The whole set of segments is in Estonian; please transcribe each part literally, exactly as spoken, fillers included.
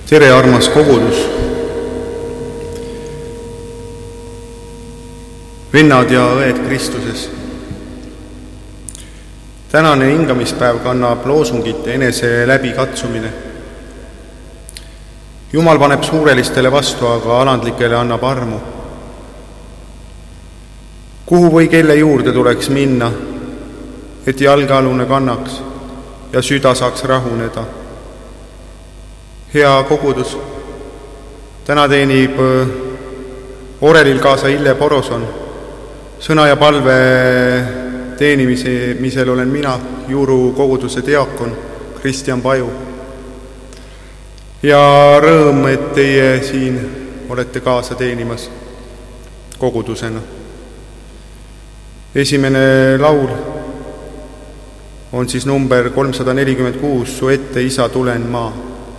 tere, armas kogudus! Vennad ja õed Kristuses! Tänane hingamispäev kannab loosungit enese läbikatsumine. Jumal paneb suurelistele vastu, aga alandlikele annab armu. Kuhu või kelle juurde tuleks minna, et jalgealune kannaks ja süda saaks rahuneda? Hea kogudus, täna teenib orelil kaasa Ille Poroson. Sõna ja palve teenimisel olen mina, Juuru koguduse diakon Kristjan Paju. Ja rõõm, et teie siin olete kaasa teenimas kogudusena. Esimene laul on siis number kolmsada nelikümmend kuus, Su ette, Isa, tulen maa.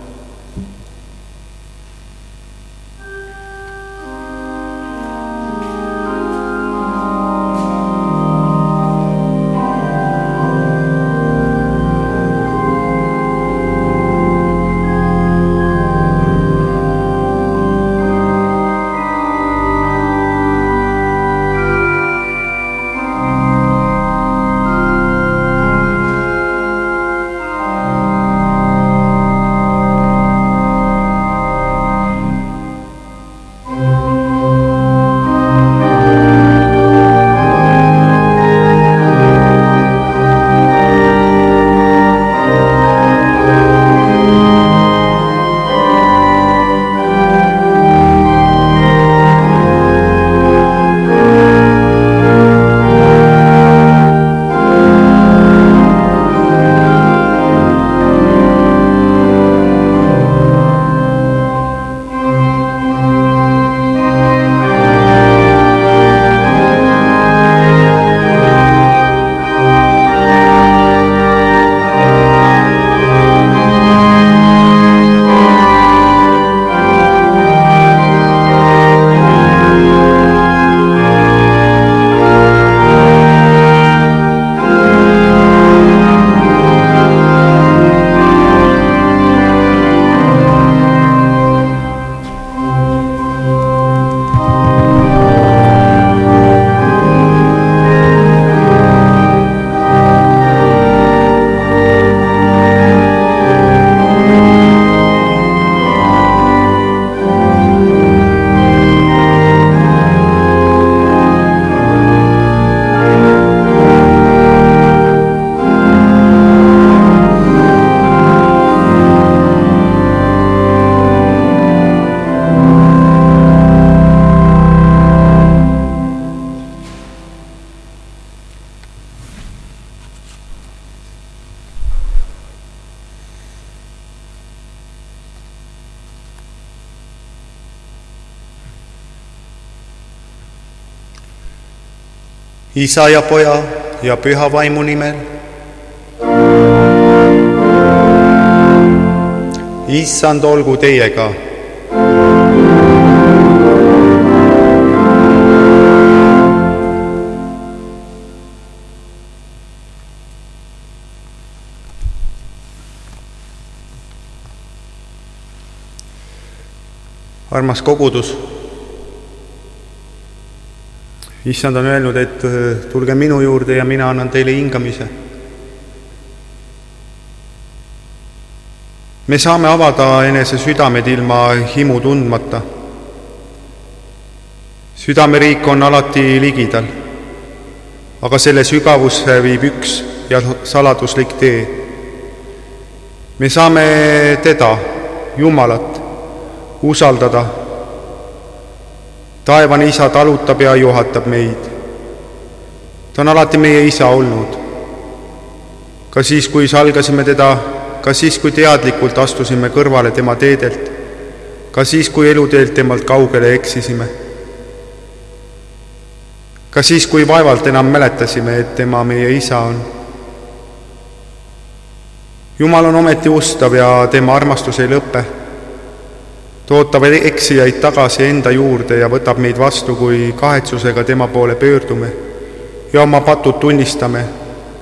Isa ja Poja ja Püha Vaimu nimel. Issand olgu teiega. Armas kogudus, Issand on öelnud, et tulge minu juurde ja mina annan teile hingamise. Me saame avada enese südamed ilma himu tundmata. Südameriik on alati ligidal, aga selle sügavusse viib üks ja saladuslik tee. Me saame teda, Jumalat, usaldada. Taevane Isa talutab ja juhatab meid. Ta on alati meie Isa olnud. Ka siis, kui salgasime teda, ka siis, kui teadlikult astusime kõrvale tema teedelt, ka siis, kui eluteelt temalt kaugele eksisime. Ka siis, kui vaevalt enam mäletasime, et tema meie Isa on. Jumal on ometi ustav ja tema armastus ei lõpe. Tootab eksijaid tagasi enda juurde ja võtab meid vastu, kui kahetsusega tema poole pöördume ja oma patud tunnistame.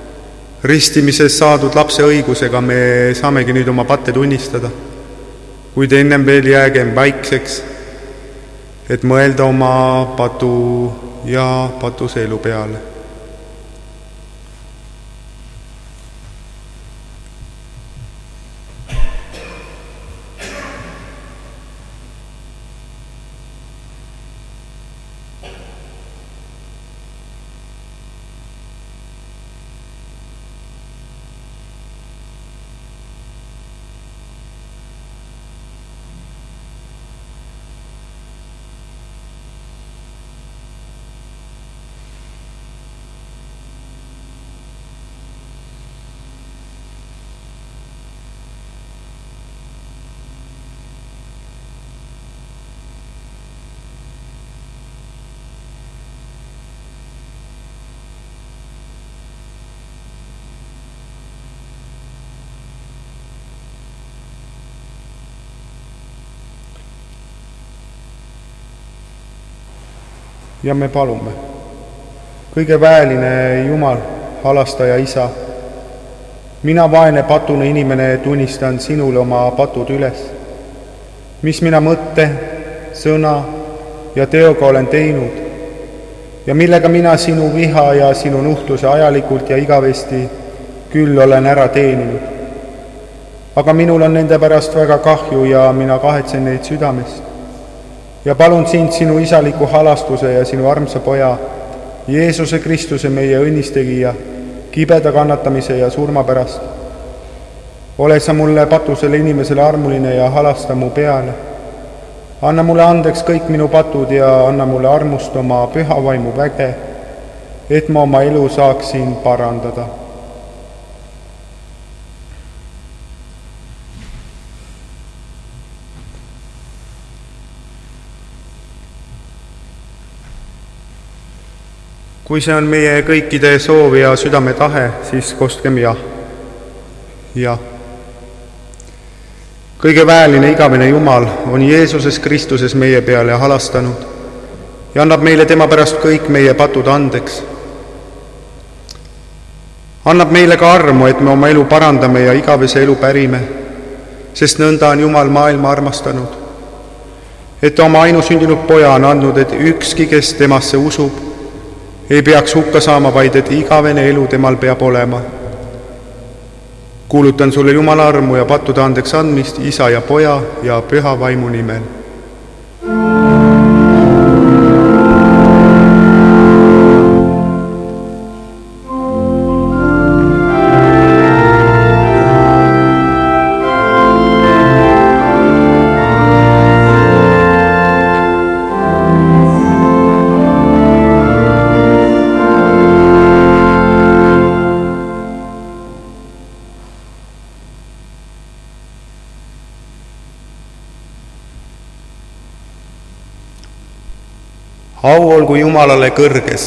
Ristimises saadud lapse õigusega me saamegi nüüd oma patte tunnistada. kuid ennem veel jäägem vaikseks, et mõelda oma patu ja patuse elu peale. Ja me palume, kõige väeline Jumal, halastaja Isa, mina vaene patune inimene tunnistan sinule oma patud üles, mis mina mõtte, sõna ja teoga olen teinud ja millega mina sinu viha ja sinu nuhtluse ajalikult ja igavesti küll olen ära teeninud. Aga minul on nende pärast väga kahju ja mina kahetsen neid südamest. Ja palun sind sinu isaliku halastuse ja sinu armsa poja, Jeesuse Kristuse, meie õnnistegija, kibeda kannatamise ja surma pärast. Ole sa mulle patusele inimesele armuline ja halasta mu peale. Anna mulle andeks kõik minu patud ja anna mulle armust oma püha vaimu väge, et ma oma elu saaksin parandada. Kui see on meie kõikide soov ja südame tahe, siis kostkem jah. Jah. Kõige väeline igavene Jumal on Jeesuses Kristuses meie peale halastanud ja annab meile tema pärast kõik meie patud andeks. Annab meile ka armu, et me oma elu parandame ja igavese elu pärime, sest nõnda on Jumal maailma armastanud, et oma ainusündinud poja on andnud, et ükski, kes temasse usub, ei peaks hukka saama, vaid et igavene elu temal peab olema. Kuulutan sulle Jumala armu ja pattude andeks andmist Isa ja Poja ja Püha Vaimu nimel. Au olgu Jumalale kõrges.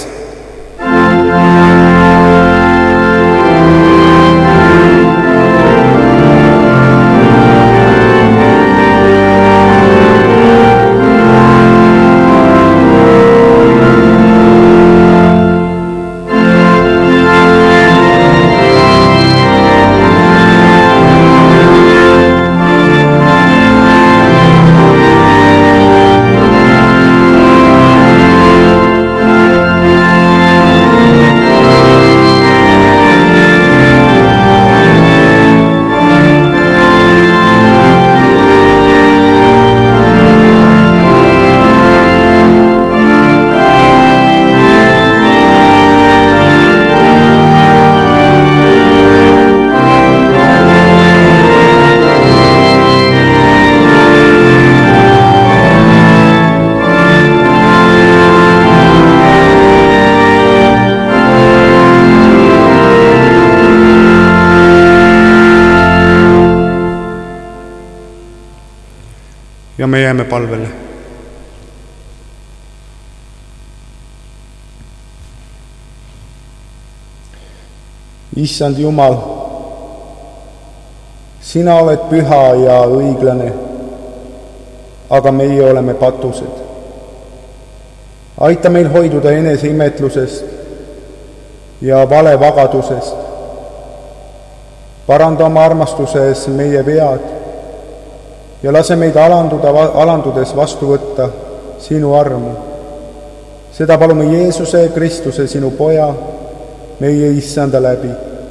Ja me jääme palvele. Issand Jumal, sina oled püha ja õiglane, aga meie oleme patused. Aita meil hoiduda eneseimetlusest ja valevagadusest. Paranda oma armastuses meie vead ja lase meid alanduda, alandudes vastu võtta sinu armu. Seda palume Jeesuse Kristuse, sinu Poja, meie Issanda läbi.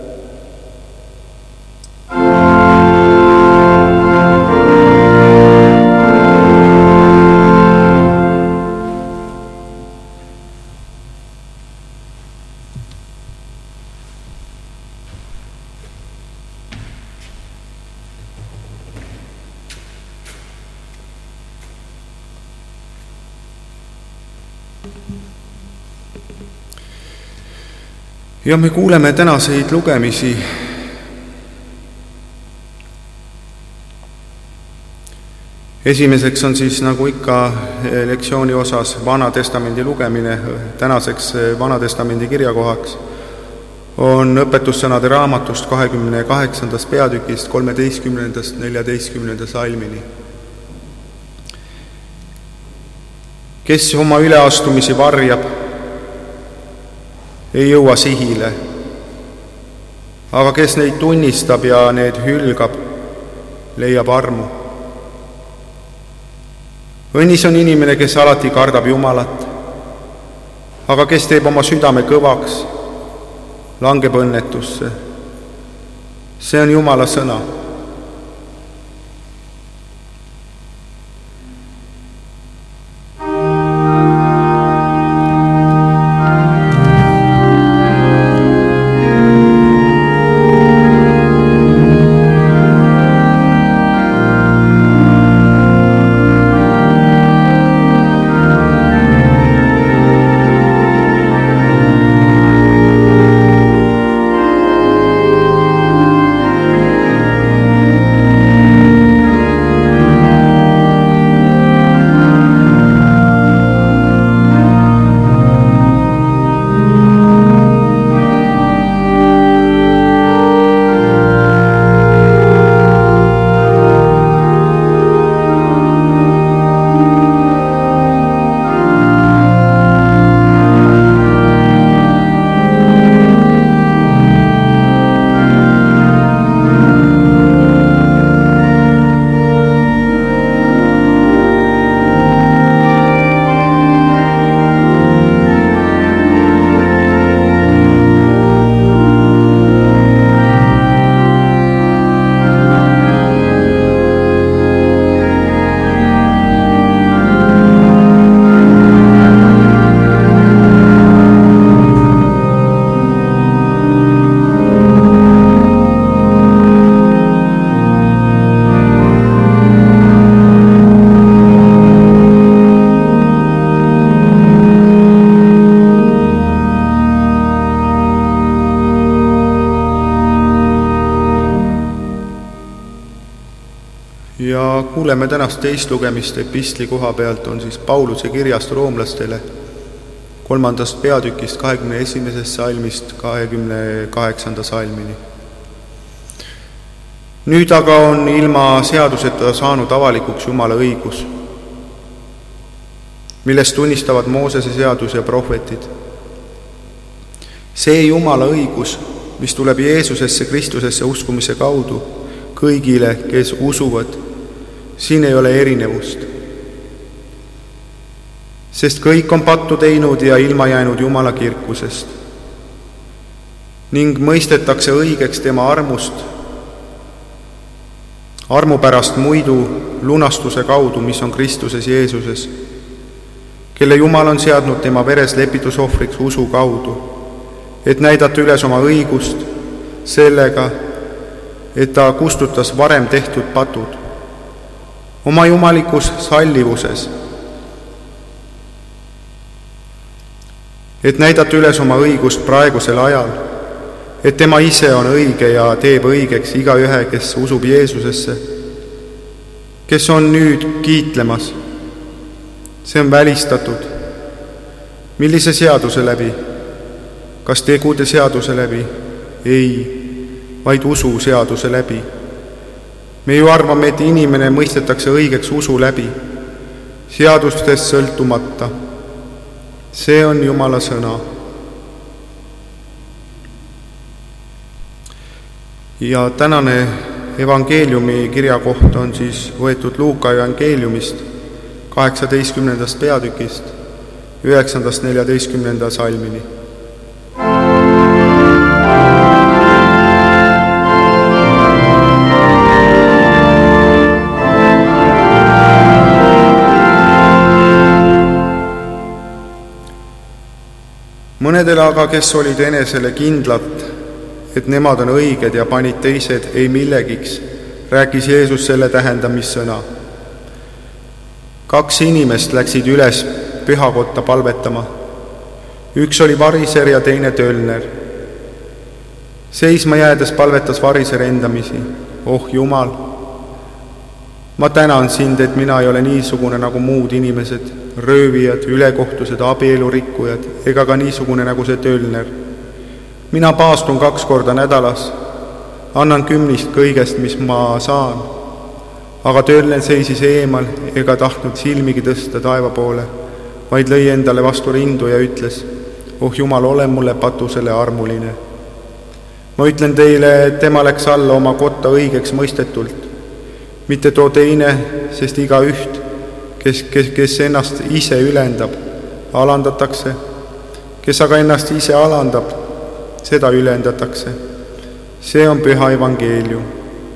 Ja me kuuleme tänaseid lugemisi esimeseks on siis nagu ikka lektsiooni osas Vana Testamendi lugemine, tänaseks Vana Testamendi kirjakohaks on õpetussõnade raamatust kahekümne kaheksandast peatükist kolmeteistkümnendast neljateistkümnenda salmini. Kes oma üleastumisi varjab, ei jõua sihile, aga kes neid tunnistab ja need hülgab, leiab armu. Õnnis on inimene, kes alati kardab Jumalat, aga kes teeb oma südame kõvaks, langeb õnnetusse. See on Jumala sõna. Ja kuuleme tänast teist lugemist epistli koha pealt on siis Pauluse kirjast roomlastele kolmandast peatükist kahekümne esimesest salmist kahekümne kaheksanda salmini. Nüüd aga on ilma seaduseta saanud avalikuks Jumala õigus, millest tunnistavad Moosese seadus ja prohvetid. See Jumala õigus, mis tuleb Jeesusesse Kristusesse uskumise kaudu kõigile, kes usuvad, siin ei ole erinevust. Sest kõik on pattu teinud ja ilma jäänud Jumala kirkusest ning mõistetakse õigeks tema armust, armu pärast muidu lunastuse kaudu, mis on Kristuses Jeesuses, kelle Jumal on seadnud tema veres lepitusohvriks usu kaudu, et näidata üles oma õigust sellega, et ta kustutas varem tehtud patud oma jumalikus sallivuses, et näidata üles oma õigust praegusel ajal, et tema ise on õige ja teeb õigeks iga ühe, kes usub Jeesusesse, kes on nüüd kiitlemas. See on välistatud. Millise seaduse läbi? Kas tegude seaduse läbi? Ei, vaid usu seaduse läbi. Me ju arvame, et inimene mõistetakse õigeks usu läbi, seadustest sõltumata. See on Jumala sõna. Ja tänane evangeeliumi kirjakoht on siis võetud Luuka evangeeliumist kaheksateistkümnendast peatükist üheksandast neljateistkümnenda salmini. Mõnedele aga, kes olid enesele kindlad, et nemad on õiged ja panid teised ei millegiks, rääkis Jeesus selle tähendamissõna. Kaks inimest läksid üles pühakotta palvetama. Üks oli variser ja teine töölner. Seisma jäädes palvetas variser endamisi. Oh Jumal, ma tänan sind, et mina ei ole niisugune nagu muud inimesed, röövijad, ülekohtused, abielurikkujad, ega ka niisugune nagu see töölner. Mina paastun kaks korda nädalas, annan kümnist kõigest, mis ma saan. Aga töölner seisis eemal ega tahtnud silmigi tõsta taeva poole, vaid lõi endale vastu rindu ja ütles, oh Jumal, ole mulle patusele armuline. Ma ütlen teile, et tema läks alla oma kotta õigeks mõistetult, mitte too teine, sest iga üht, kes, kes, kes ennast ise ülendab, alandatakse, kes aga ennast ise alandab, seda ülendatakse. See on püha evangeelium.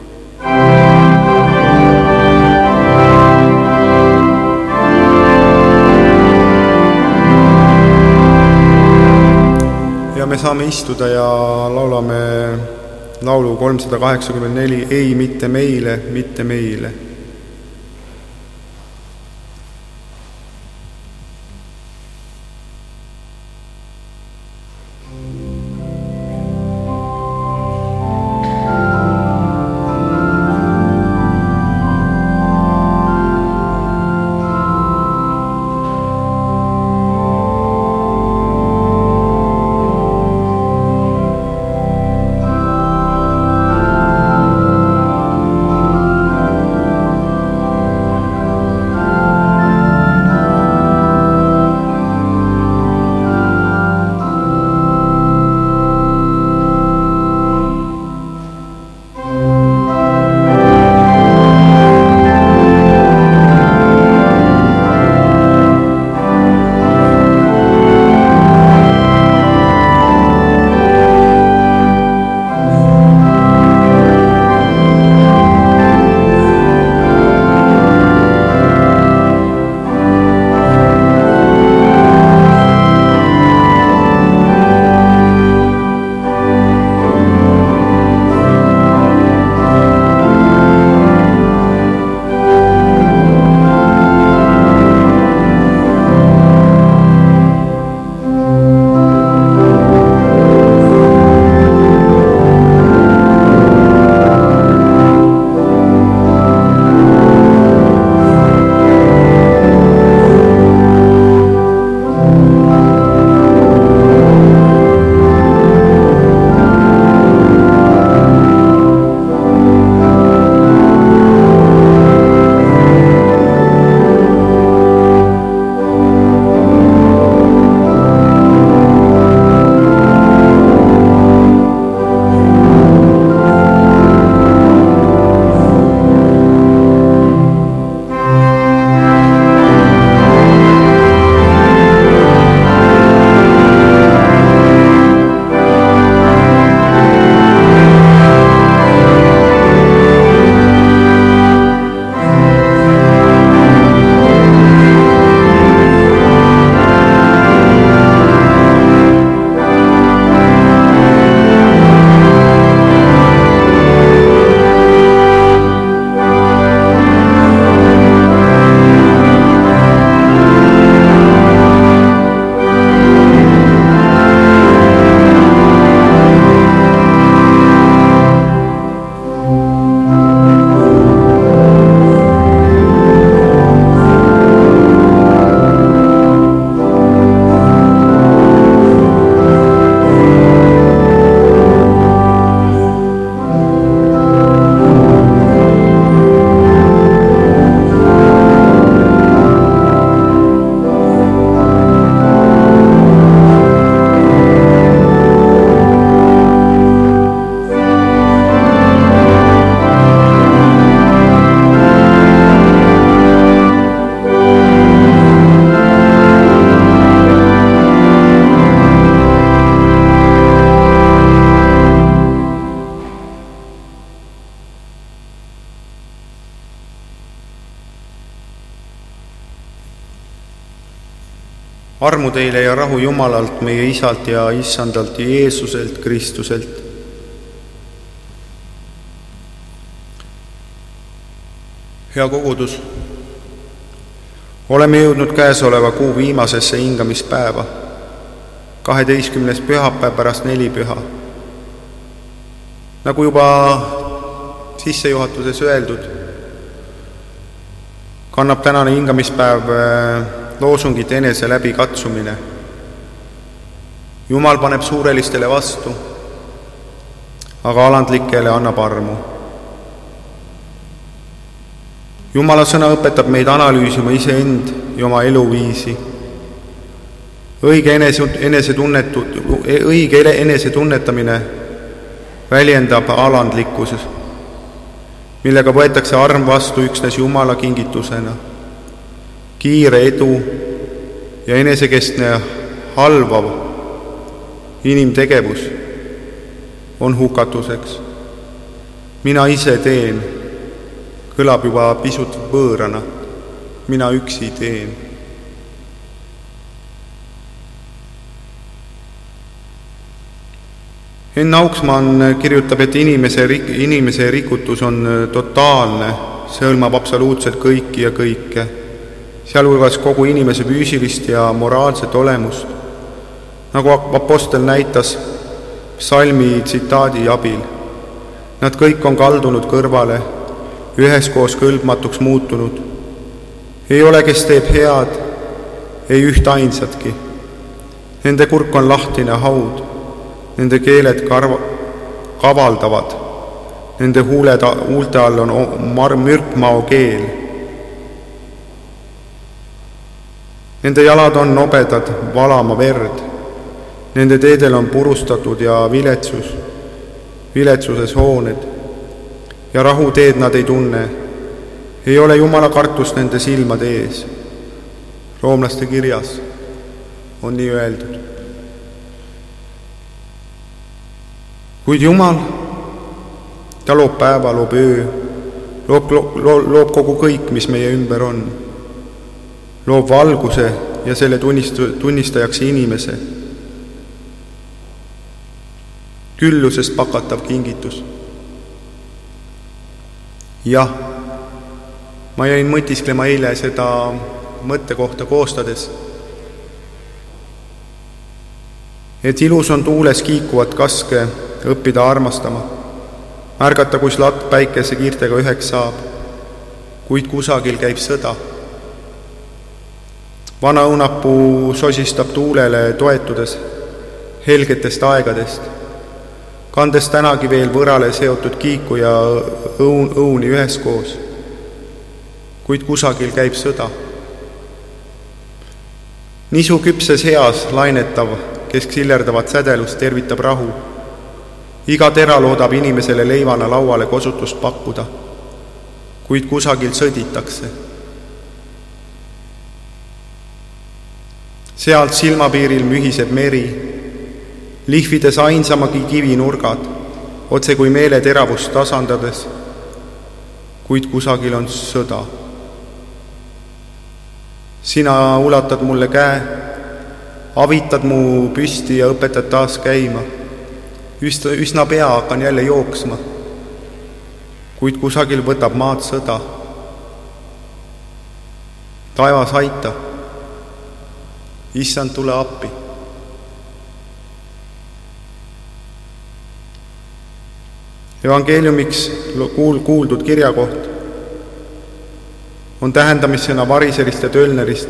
Ja me saame istuda ja laulame laulu kolmsada kaheksakümmend neli, ei mitte meile, mitte meile. armu teile ja rahu Jumalalt, meie Isalt ja Issandalt Jeesuselt Kristuselt. Hea kogudus, oleme jõudnud käesoleva kuu viimasesse hingamispäeva, kaheteistkümnes pühapäev pärast nelipüha. Nagu juba sissejuhatuses öeldud, kannab tänane hingamispäev loosungit enese läbikatsumine. Jumal paneb suurelistele vastu, aga alandlikele annab armu. Jumala sõna õpetab meid analüüsima iseend ja oma eluviisi. Õige enese, enese, tunnetu, õige enese tunnetamine väljendab alandlikkuses, millega võetakse arm vastu üksnes Jumala kingitusena. Kiire edu ja enesekestne halvav inimtegevus on hukatuseks. Mina ise teen, kõlab juba pisut võõrana. Mina üksi teen. Henn Auksmann kirjutab, et inimese, inimese rikutus on totaalne, see hõlmab absoluutselt kõiki ja kõike, sealhulgas kogu inimese füüsilist ja moraalset olemust, nagu apostel näitas psalmi tsitaadi abil. Nad kõik on kaldunud kõrvale, üheskoos kõlbmatuks muutunud. Ei ole, kes teeb head, ei üht ainsatki. Nende kurk on lahtine haud, nende keeled karva, kavaldavad, nende huuled, huulte all on mürkmao keel. Nende jalad on nobedad valama verd, nende teedel on purustatud ja viletsus, viletsuses hooned ja rahuteed nad ei tunne. Ei ole Jumala kartust nende silmade ees. Roomlaste kirjas on nii öeldud. Kuid Jumal, ta loob päeva, loob öö, loob, loob, loob kogu kõik, mis meie ümber on. Loob valguse ja selle tunnistajaks inimese. Küllusest pakatav kingitus. Jah, ma jäin mõtisklema eile seda mõttekohta koostades, et ilus on tuules kiikuvat kaske õppida armastama, märgata, kus latt päikese kiirtega üheks saab, kuid kusagil käib sõda. Vana õunapuu sosistab tuulele toetudes helgetest aegadest, kandes tänagi veel võrale seotud kiiku ja õun, õuni üheskoos, kuid kusagil käib sõda. Nisu küpses heas lainetav, kes sillerdavat sädelust tervitab rahu. Iga tera loodab inimesele leivana lauale kosutust pakkuda, kuid kusagil sõditakse. Sealt silmapiiril mühiseb meri, lihvides ainsamagi kivinurgad, otse kui meele teravust tasandades, kuid kusagil on sõda. Sina ulatad mulle käe, avitad mu püsti ja õpetad taas käima. Üsna pea hakkan jälle jooksma, kuid kusagil võtab maad sõda. Taevas aita, Issand, tule appi. Evangeeliumiks kuuldud kirjakoht on tähendamissõna variserist ja tölnerist,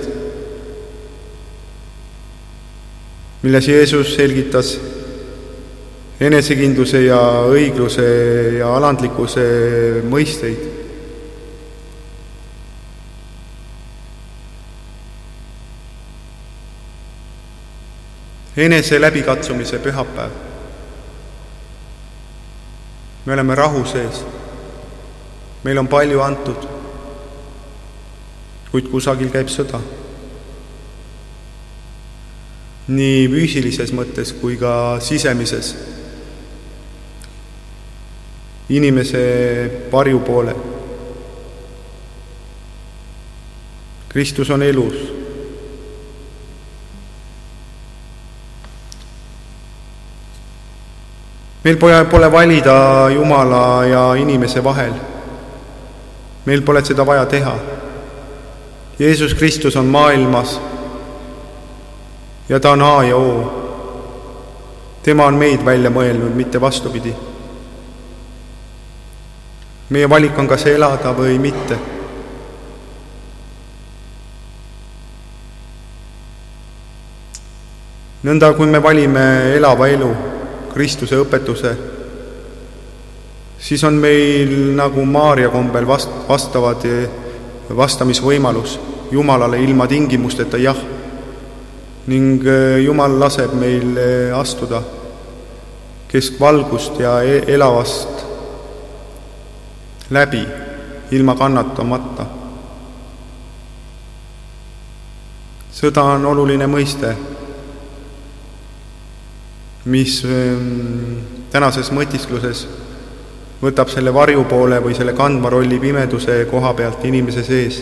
milles Jeesus selgitas enesekindluse ja õigluse ja alandlikkuse mõisteid. Enese läbikatsumise pühapäev. Me oleme rahu sees. Meil on palju antud, kuid kusagil käib sõda. Nii füüsilises mõttes kui ka sisemises. Inimese varju poole. Kristus on elus. meil pole, pole valida Jumala ja inimese vahel. Meil pole seda vaja teha. Jeesus Kristus on maailmas ja ta on A ja O. Tema on meid välja mõelnud, mitte vastupidi. Meie valik on kas elada või mitte. Nõnda, kui me valime elava elu, Kristuse õpetuse, siis on meil nagu Maaria kombel vast, vastavad vastamisvõimalus Jumalale ilma tingimusteta jah. Ning Jumal laseb meil astuda keskvalgust ja elavast läbi ilma kannatamata. Sõda on oluline mõiste, mis tänases mõtiskluses võtab selle varjupoole või selle kandva rolli pimeduse koha pealt inimese sees.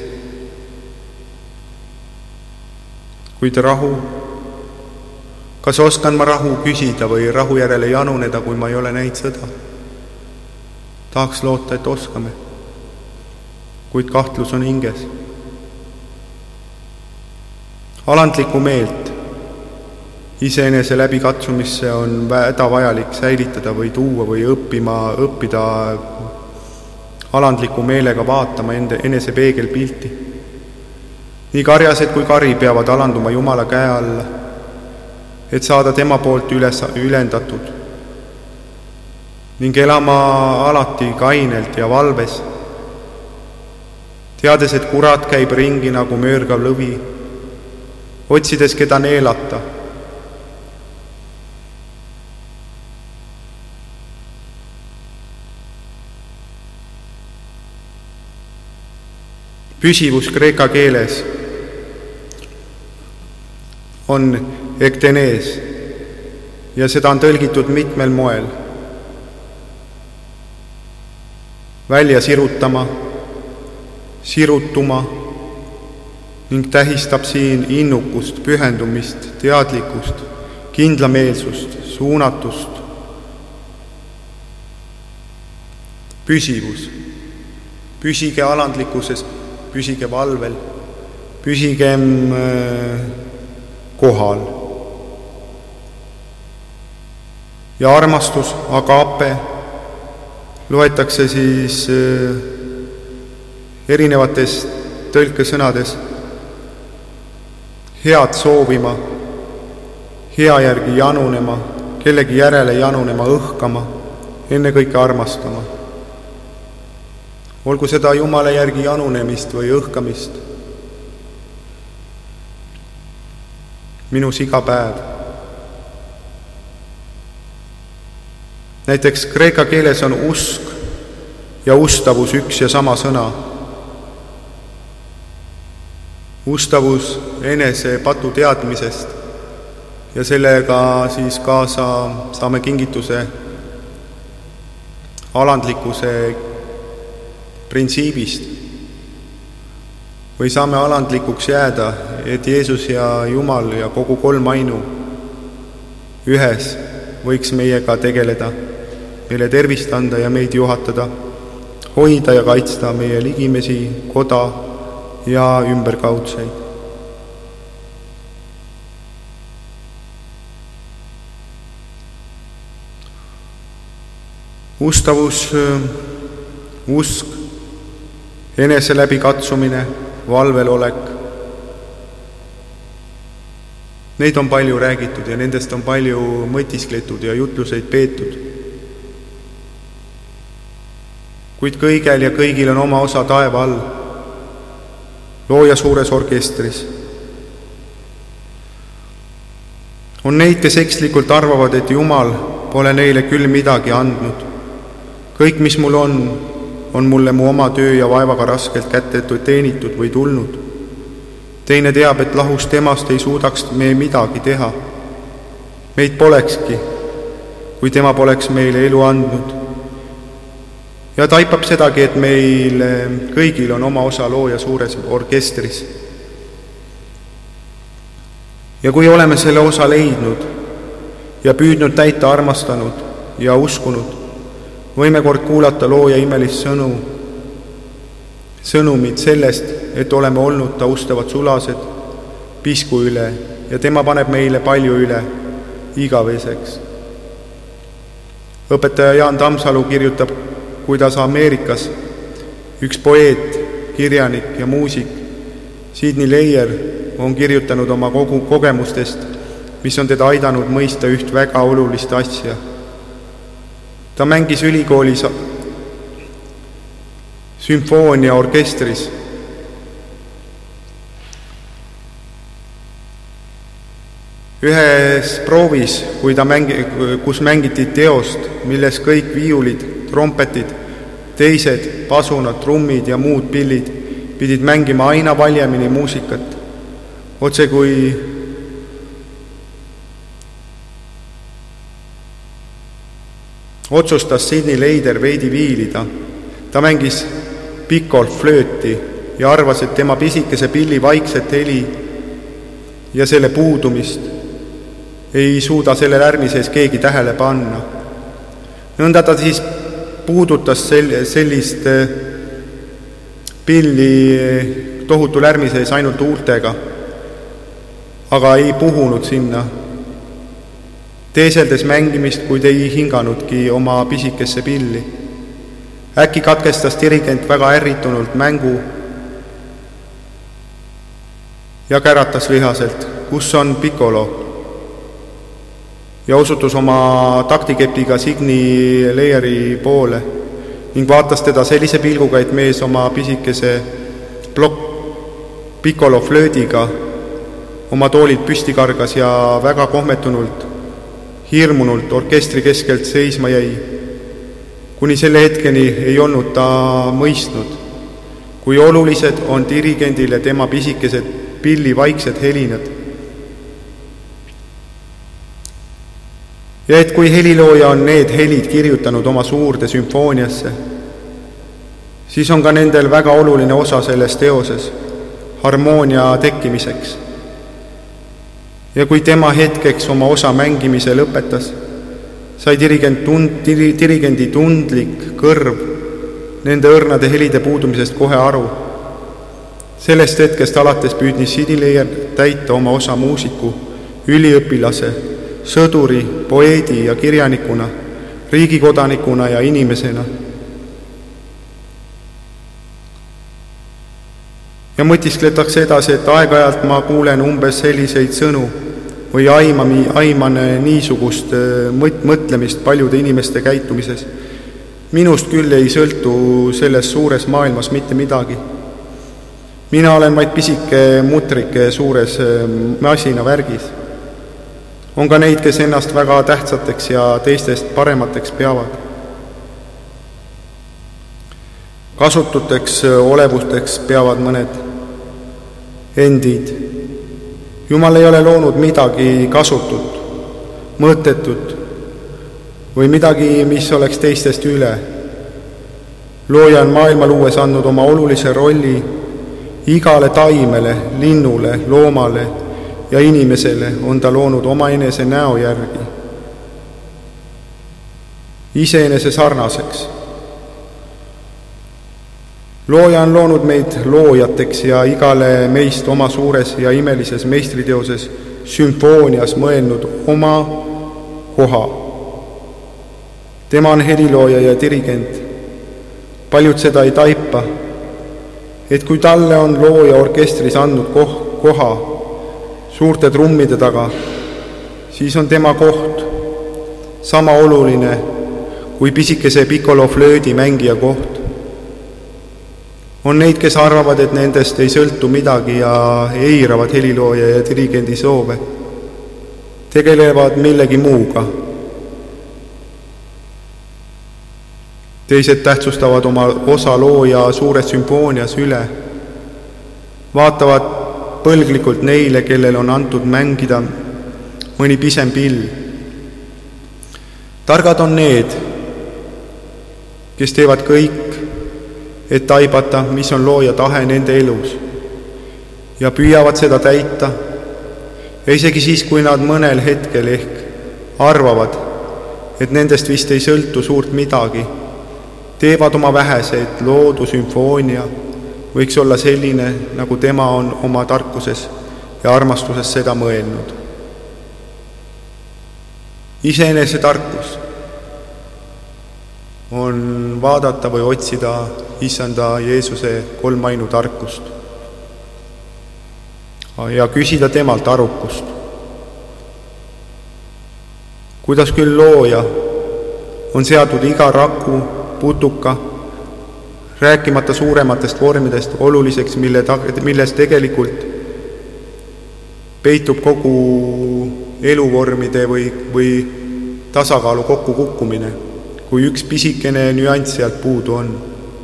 Kuid rahu, kas oskan ma rahu küsida või rahu järele januneda, kui ma ei ole näinud sõda? Tahaks loota, et oskame, kuid kahtlus on hinges. Alandlikku meelt iseenese läbikatsumisse on hädavajalik säilitada või tuua või õppima, õppida alandliku meelega vaatama ende, enese peegelpilti. Nii karjased kui kari peavad alanduma Jumala käe alla, et saada tema poolt üles, ülendatud ning elama alati kainelt ja valves, teades, et kurat käib ringi nagu möörgav lõvi, otsides keda neelata. Püsivus kreeka keeles on ektenees ja seda on tõlgitud mitmel moel. Välja sirutama, sirutuma ning tähistab siin innukust, pühendumist, teadlikkust, kindlameelsust, suunatust. Püsivus. Püsige alandlikkuses, püsige valvel, püsigem kohal. Ja armastus, agape, loetakse siis erinevates tõlkesõnades head soovima, hea järgi janunema, kellegi järele janunema, õhkama, ennekõike armastama. Olgu seda Jumala järgi janunemist või õhkamist. Minus iga päev. Näiteks kreeka keeles on usk ja ustavus üks ja sama sõna. Ustavus enese patu teadmisest ja sellega siis kaasa saame kingituse alandlikkuse printsiibist või saame alandlikuks jääda, et Jeesus ja Jumal ja kogu kolm ainu ühes võiks meiega tegeleda, meile tervist anda ja meid juhatada, hoida ja kaitsta meie ligimesi, koda ja ümberkaudseid. Ustavus, usk, enese läbi katsumine, valvelolek. Neid on palju räägitud ja nendest on palju mõtiskletud ja jutluseid peetud. Kuid kõigel ja kõigil on oma osa taeva all, looja suures orkestris. On neid, kes ekslikult arvavad, et Jumal pole neile küll midagi andnud. Kõik, mis mul on, on mulle mu oma töö ja vaevaga raskelt kätte teenitud või tulnud. Teine teab, et lahus temast ei suudaks me midagi teha. Meid polekski, kui tema poleks meile elu andnud. Ja taipab sedagi, et meil kõigil on oma osa looja suures orkestris. Ja kui oleme selle osa leidnud ja püüdnud täita armastanud, ja uskunud, võime kord kuulata looja imelist sõnu, sõnumit sellest, et oleme olnud ta ustavad sulased pisku üle ja tema paneb meile palju üle igaveseks. Õpetaja Jaan Tammsalu kirjutab, kuidas Ameerikas üks poeet, kirjanik ja muusik Sidney Leyer on kirjutanud oma kogu kogemustest, mis on teda aidanud mõista üht väga olulist asja. Ta mängis ülikoolis sümfooniaorkestris. Ühes proovis, kui ta mängi, kus mängiti teost, milles kõik viiulid, trompetid, teised, pasunad, trummid ja muud pillid pidid mängima aina valjemini muusikat, otse kui otsustas Sidney Leyer veidi viilida. Ta mängis pikolflööti ja arvas, et tema pisikese pilli vaikset heli ja selle puudumist ei suuda selle lärmi sees keegi tähele panna. Nõnda ta siis puudutas sellist pilli tohutu lärmi sees ainult huultega, aga ei puhunud sinna, teeseldes mängimist, kuid ei hinganudki oma pisikesse pilli. Äkki katkestas dirigent väga ärritunult mängu ja käratas vihaselt, kus on Piccolo, ja osutus oma taktikepiga Sidney Leyeri poole ning vaatas teda sellise pilguga, et mees oma pisikese plokk Piccolo flöödiga oma toolilt püsti kargas ja väga kohmetunult, hirmunult orkestri keskelt seisma jäi. Kuni selle hetkeni ei olnud ta mõistnud, kui olulised on dirigendile tema pisikesed pilli vaiksed helinad. Ja et kui helilooja on need helid kirjutanud oma suurde sümfooniasse, siis on ka nendel väga oluline osa selles teoses, harmoonia tekkimiseks. Ja kui tema hetkeks oma osa mängimise lõpetas, sai dirigent tund, dirigendi tundlik kõrv nende õrnade helide puudumisest kohe aru. Sellest hetkest alates püüdis Sidney Leyer täita oma osa muusiku, üliõpilase, sõduri, poeedi ja kirjanikuna, riigikodanikuna ja inimesena. Ja mõtiskletakse edasi, et aeg-ajalt ma kuulen umbes selliseid sõnu või aimami, aimane niisugust mõt- mõtlemist paljude inimeste käitumises. Minust küll ei sõltu selles suures maailmas mitte midagi. Mina olen vaid pisike mutrike suures masina värgis. On ka neid, kes ennast väga tähtsateks ja teistest paremateks peavad. Kasututeks olevusteks peavad mõned endid. Jumal ei ole loonud midagi kasutut, mõõtetut või midagi, mis oleks teistest üle. Looja on maailma luues andnud oma olulise rolli igale taimele, linnule, loomale ja inimesele on ta loonud oma enese näo järgi, iseenese sarnaseks. Looja on loonud meid loojateks ja igale meist oma suures ja imelises meistriteoses sümfoonias mõelnud oma koha. Tema on helilooja ja dirigent. Paljud seda ei taipa, et kui talle on looja orkestris andnud koha suurte trummide taga, siis on tema koht sama oluline kui pisikese Piccolo flöödi mängija koht. On neid, kes arvavad, et nendest ei sõltu midagi ja eiravad helilooja ja dirigendi soove. Tegelevad millegi muuga. Teised tähtsustavad oma osa looja suures sümfoonias üle. Vaatavad põlglikult neile, kellel on antud mängida mõni pisem pill. Targad on need, kes teevad kõik, et taibata, mis on looja tahe nende elus ja püüavad seda täita. Ja isegi siis, kui nad mõnel hetkel ehk arvavad, et nendest vist ei sõltu suurt midagi, teevad oma väheseid, loodusümfoonia võiks olla selline, nagu tema on oma tarkuses ja armastuses seda mõelnud. Iseenese tarkus on vaadata või otsida Issanda Jeesuse kolmainu tarkust ja küsida temalt arukust. Kuidas küll looja on seatud iga raku, putuka, rääkimata suurematest vormidest oluliseks, mille ta, milles tegelikult peitub kogu eluvormide või, või tasakaalu kokkukukkumine, kui üks pisikene nüanss sealt puudu on.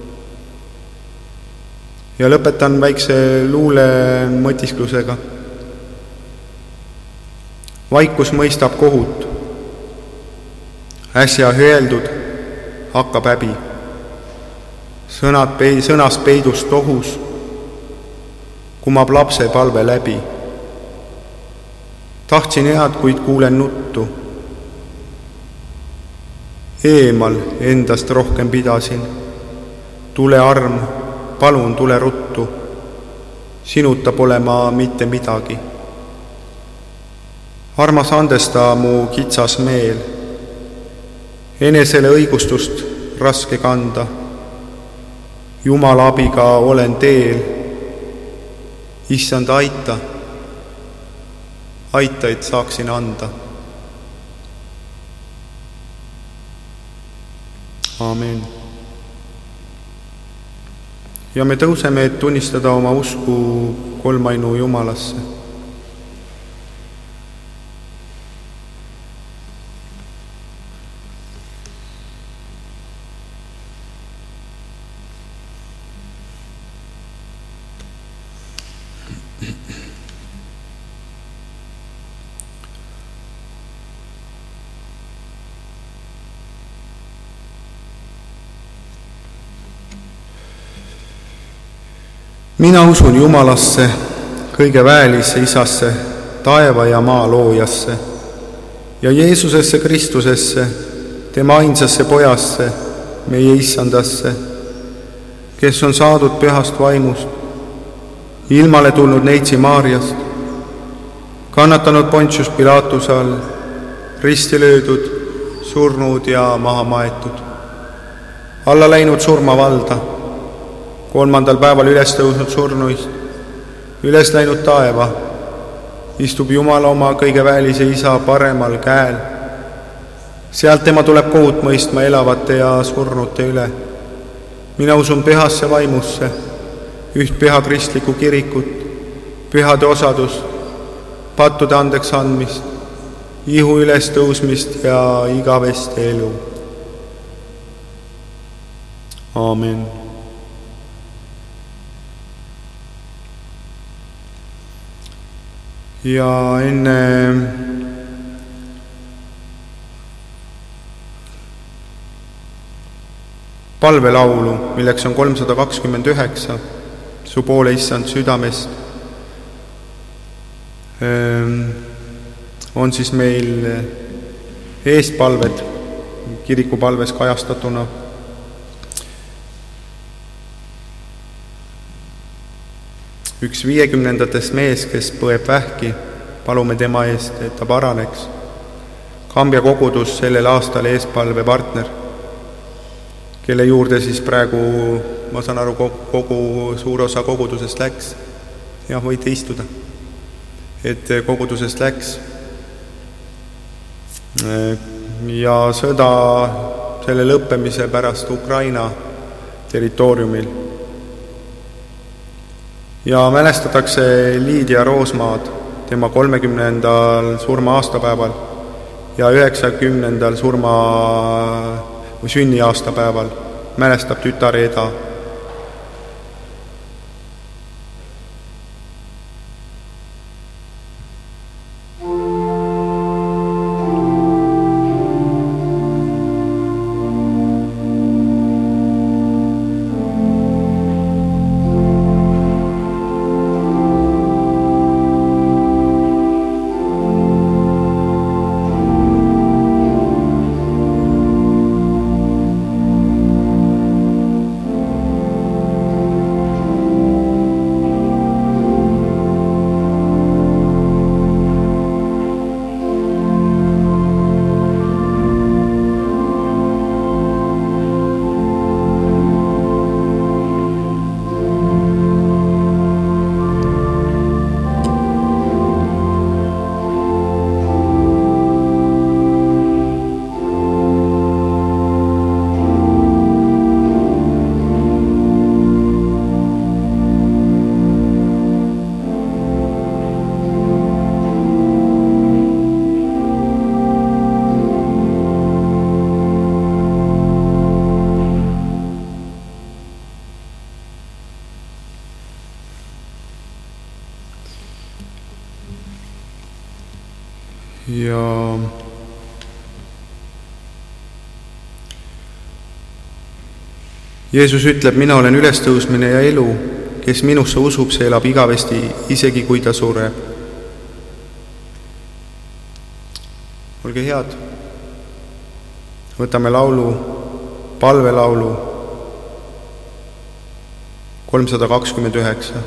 Ja lõpetan väikse luule mõtisklusega. Vaikus mõistab kohut. Äsja öeldud hakkab häbi. Sõnad pei, sõnas peidus tohus, kumab lapse palve läbi. Tahtsin head, kuid kuulen nuttu. Eemal endast rohkem pidasin. Tule arm, palun tule ruttu. Sinuta pole ma mitte midagi. Armas andesta mu kitsas meel. Enesele õigustust raske kanda. Jumala abiga olen teel. Issand, aita. Aita, et saaksin anda. Aamen. Ja me tõuseme, et tunnistada oma usku kolmainu Jumalasse. Mina usun Jumalasse, kõige väelisse Isasse, taeva ja maa loojasse ja Jeesusesse Kristusesse, tema ainsasse pojasse, meie Issandasse, kes on saadud pühast vaimust, ilmale tulnud neitsi Maarjast, kannatanud Pontius Pilatuse all, risti löödud, surnud ja maha maetud, alla läinud surmavalda, kolmandal päeval üles tõusnud surnuist, üles läinud taeva, istub Jumala oma kõige väelise Isa paremal käel. Sealt tema tuleb kohut mõistma elavate ja surnute üle. Mina usun pühasse vaimusse, üht püha kristlikku kirikut, pühade osadust, pattude andeks andmist, ihu üles tõusmist ja igavest elu. Aamen. Ja enne palvelaulu, milleks on kolmsada kakskümmend üheksa, su poole Issand südamest, on siis meil eespalved kirikupalves kajastatuna. Üks viiekümnendates mees, kes põeb vähki, palume tema eest, et ta paraneks. Kambja kogudus sellel aastal eespalve partner, kelle juurde siis praegu, ma saan aru, kogu suur osa kogudusest läks. Jah, võite istuda. Et kogudusest läks. Ja sõda selle lõppemise pärast Ukraina territooriumil. Ja mälestatakse Liidia Roosmaad tema kolmekümnendal surma aastapäeval ja üheksakümnendal surma või sünni aastapäeval mälestab tütar Eda. ja Jeesus ütleb, mina olen ülestõusmine ja elu, kes minusse usub, see elab igavesti, isegi kui ta sureb. Olge head, võtame laulu, palvelaulu kolmsada kakskümmend üheksa.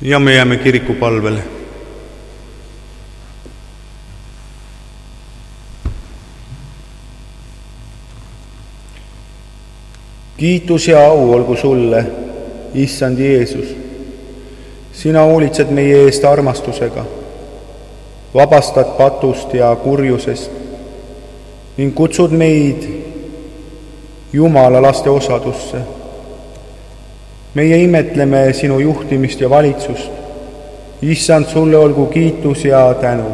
ja me jääme kiriku palvele. Kiitus ja au olgu sulle, Issand Jeesus. Sina hoolitsed meie eest armastusega, vabastad patust ja kurjusest ning kutsud meid Jumala laste osadusse. Meie imetleme sinu juhtimist ja valitsust. Issand, sulle olgu kiitus ja tänu.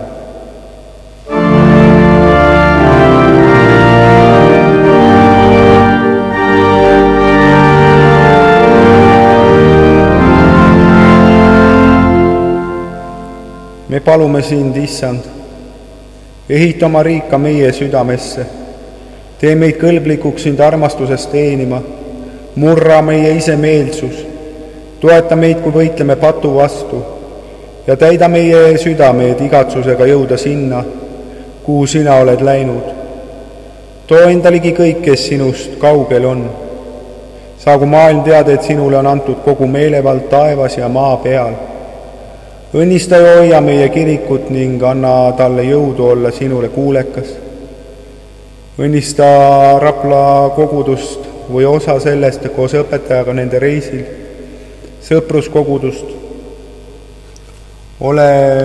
Me palume sind, Issand, ehita oma riik ka meie südamesse. Tee meid kõlblikuks sind armastusest teenima, murra meie isemeelsus, toeta meid, kui võitleme patu vastu ja täida meie südameed igatsusega jõuda sinna, kuhu sina oled läinud. Too enda ligi kõik, kes sinust kaugel on. Saagu maailm teada, et sinule on antud kogu meelevald taevas ja maa peal. Õnnista ja hoia meie kirikut ning anna talle jõudu olla sinule kuulekas. Õnnista Rapla kogudust või osa sellest koos õpetajaga nende reisil, sõpruskogudust. Ole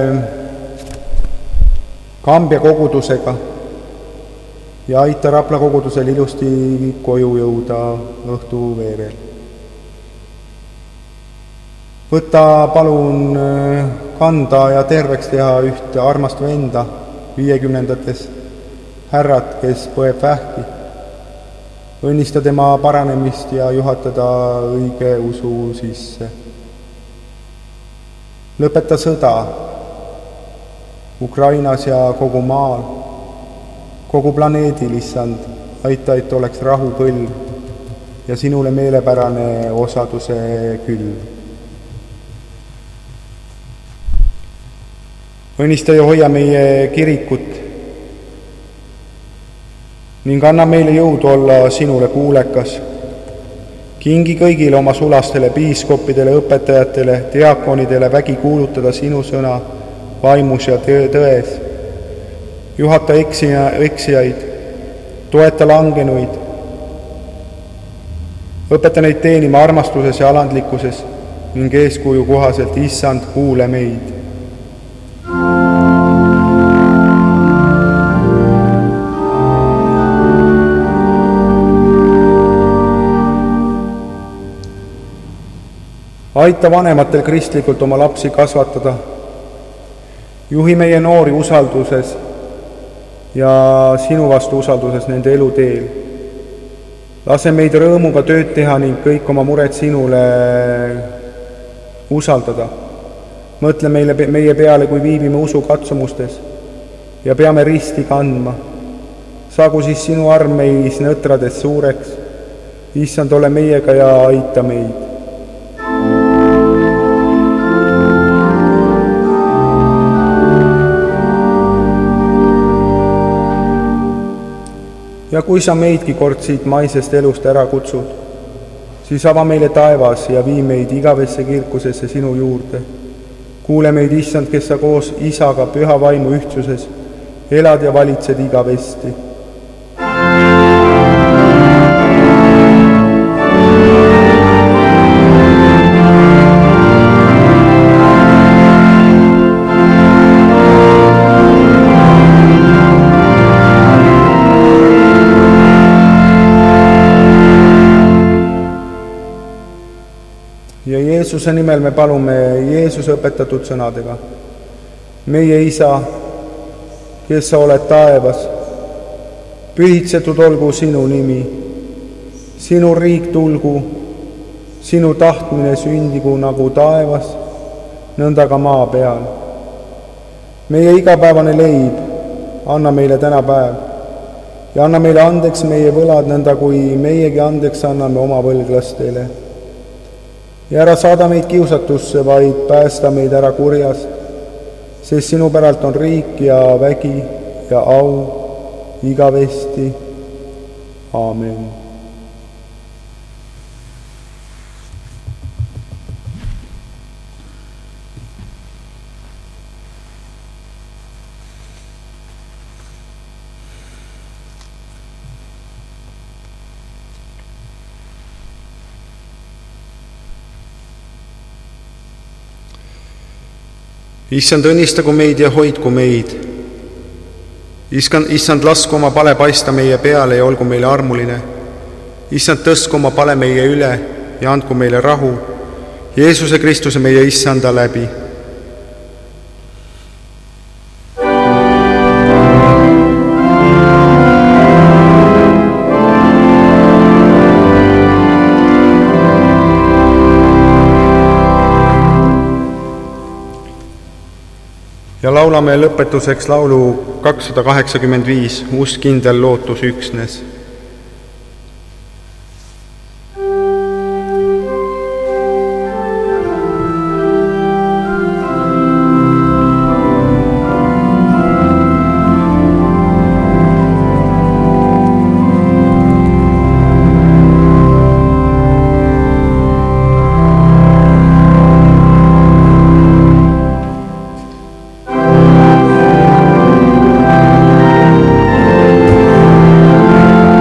Kambja kogudusega ja aita Rapla kogudusel ilusti koju jõuda õhtu veerel. Võta palun kanda ja terveks teha ühte armast venda viiekümnendates härrat, kes põeb vähki. Õnnista tema paranemist ja juhatada õige usu sisse. Lõpeta sõda Ukrainas ja kogu maal, kogu planeedil, Issand, aita, et oleks rahupõlv ja sinule meelepärane osaduse külv. Õnnista ja hoia meie kirikut ning anna meile jõudu olla sinule kuulekas. Kingi kõigile oma sulastele, piiskoppidele, õpetajatele, diakonidele vägi kuulutada sinu sõna vaimus ja tões. Juhata eksija, eksijaid, toeta langenuid. Õpeta neid teenima armastuses ja alandlikkuses ning eeskuju kohaselt, Issand, kuule meid. Aita vanematel kristlikult oma lapsi kasvatada. Juhi meie noori usalduses ja sinu vastu usalduses nende eluteel. Lase meid rõõmuga tööd teha ning kõik oma mured sinule usaldada. Mõtle meile, meie peale, kui viibime usu katsumustes ja peame risti kandma. Saagu siis sinu arm meis nõtrades suureks. Issand, ole meiega ja aita meid. Ja kui sa meidki kord siit maisest elust ära kutsud, siis ava meile taevas ja vii meid igavesse kirkusesse sinu juurde. Kuule meid, Issand, kes sa koos Isaga püha vaimu ühtsuses elad ja valitsed igavesti. Ja Jeesuse nimel me palume Jeesuse õpetatud sõnadega. Meie Isa, kes sa oled taevas, pühitsetud olgu sinu nimi, sinu riik tulgu, sinu tahtmine sündigu nagu taevas, nõnda ka maa peal. Meie igapäevane leib anna meile täna päev ja anna meile andeks meie võlad, nõnda kui meiegi andeks anname oma võlglastele. Ja ära saada meid kiusatusse, vaid päästa meid ära kurjast, sest sinu päralt on riik ja vägi ja au igavesti. Aamen. Issand, õnnistagu meid ja hoidku meid. Issand, issand, lasku oma pale paista meie peale ja olgu meile armuline. Issand, tõstku oma pale meie üle ja andku meile rahu Jeesuse Kristuse meie issanda läbi. Ja laulame lõpetuseks laulu kakssada kaheksakümmend viis, Usk, kindel lootus üksnes. Thank you.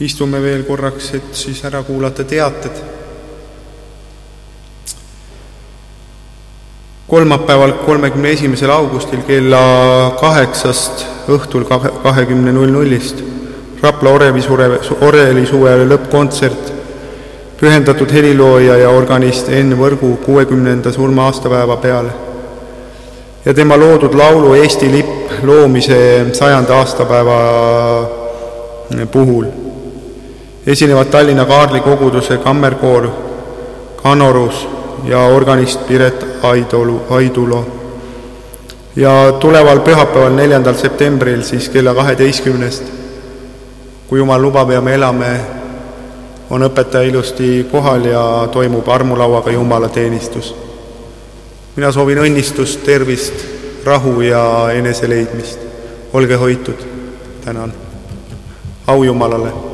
Istume veel korraks, et siis ära kuulata teated. Kolmapäeval kolmekümne esimesel augustil kella kaheksast õhtul kahekümne null nullist Rapla Orelisuve lõppkontsert pühendatud helilooja ja organist Enn Võrgu kuuekümnenda surma aastapäeva peale ja tema loodud laulu Eesti lipp loomise sajanda aastapäeva puhul. Esinevad Tallinna Kaarli koguduse kammerkoor Kanorus ja organist Piret Aidulu, Aidulo. Ja tuleval pühapäeval neljandal septembril siis kella kaheteistkümnest, kui Jumal lubab ja me elame, on õpetaja ilusti kohal ja toimub armulauaga Jumala teenistus. Mina soovin õnnistust, tervist, rahu ja eneseleidmist. Olge hoitud. Tänan. Au Jumalale.